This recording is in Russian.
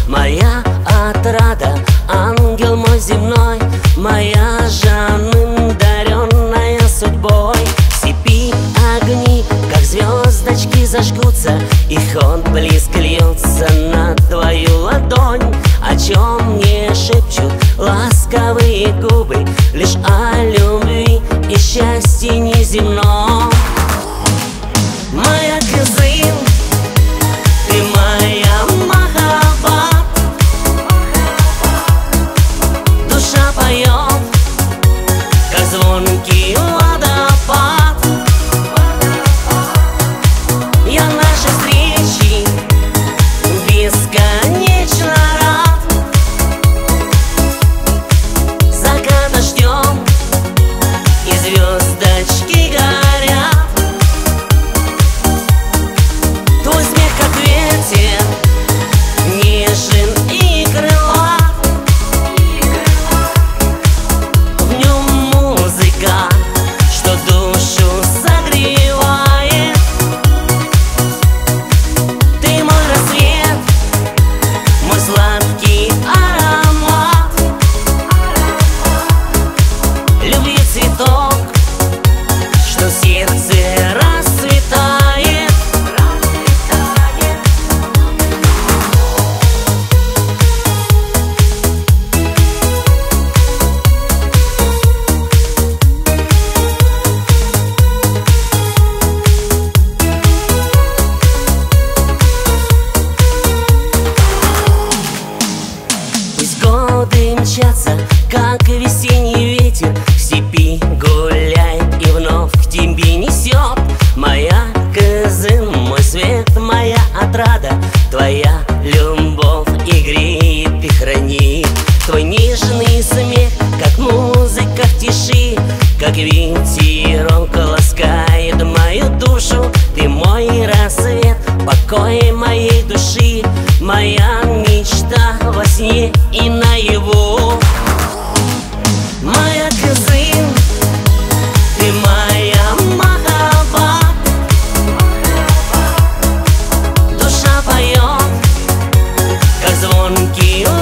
моя отрада, ангел мой земной, моя Жанна, даренная судьбой. В степи огни, как звездочки, зажгутся, их отблеск льется на твою ладонь. О чем мне шепчут ласковые губы, лишь о любви и счастье неземном. Моя кызым, ты моя махаббат, душа поет, как звонкий водопад. Я нашей встречи бесконечно рад. Заката ждем, и звездочки горят. Твой смех, как ветер, нежен и крылат. В нем музыка, что душу согревает. Ты мой рассвет, мой сладкий аромат. Любви цветок, что в сердце расцветает. Пусть годы мчатся, как весенний ветер, в степи гуляет и вновь к тебе несет. Моя кызым, мой свет, моя отрада, твоя любовь и греет, и хранит. Твой нежный смех, как музыка в тиши, как ветерок ласкает мою душу. Ты мой рассвет, покой моей души, моя мечта во сне и наяву. Моя кызым, ты моя махаббат, душа поет, как звонкий